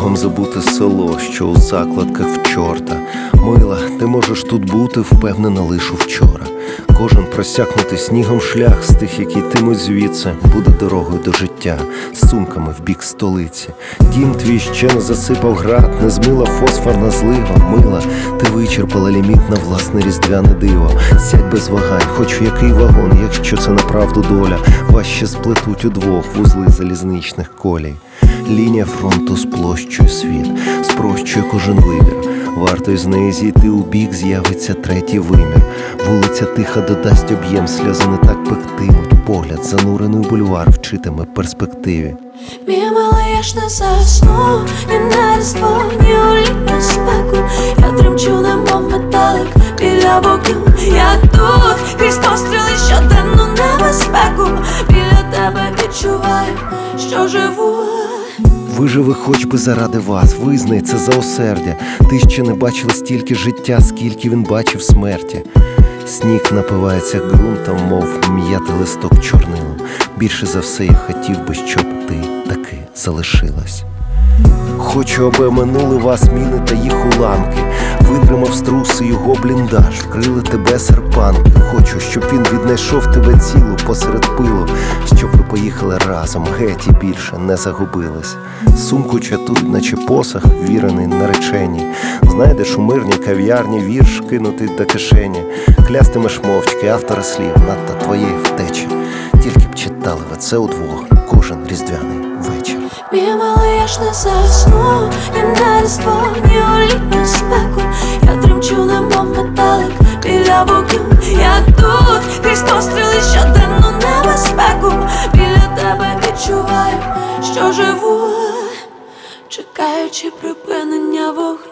Сміхом забути село, що у закладках в чорта. Мила, ти можеш тут бути, впевнена лиш вчора. Кожен просякнутий снігом шлях з тих, які йтимуть звідси, буде дорогою до життя, з сумками в бік столиці. Дім твій ще не засипав град, не змила фосфорна злива. Мила, ти вичерпала ліміт на власне різдвяне диво. Сядь без вагань, хоч в який вагон, якщо це направду доля. Вас ще сплетуть удвох вузли залізничних колій. Лінія фронту сплощує світ, спрощує кожен вибір. Варто із неї зійти у бік, з'явиться третій вимір. Вулиця тиха додасть об'єм, сльози не так пектимуть. Погляд занурений у бульвар вчитиме перспективі. Мій милий, я ж не засну, ні на різдво, ні у літню спеку. Я тремчу, немов металик біля вогню. Я тут, крізь постріли щоденну небезпеку. Біля тебе відчуваю, що живу. Виживи хоч би заради вас, визнай це заосердя. Ти ще не бачила стільки життя, скільки він бачив смерті. Сніг напивається ґрунтом, мов м'ятий листок чорнилом. Більше за все я хотів би, щоб ти таки залишилась. Хочу, аби минули вас міни та їх уламки. Витримав струси його бліндаж, вкрили тебе серпанки. Хочу, щоб він віднайшов тебе цілу посеред пилу, щоб ви поїхали разом, геть і більше не загубились. Сумку чатуй, наче посох, вірений нареченій. Знайдеш у мирній кав'ярні вірш, кинутий до кишені. Клястимеш мовчки автора слів надто твоєї втечі. Тільки б читали ви це удвох кожен різдвяний вечір. Мій милий, я ж не засну, ні на різдво, ні у літню спеку. Я тремчу, немов металик біля вогню. Я тут, крізь постріли щоденну небезпеку. Біля тебе відчуваю, що живу, чекаючи припинення вогню.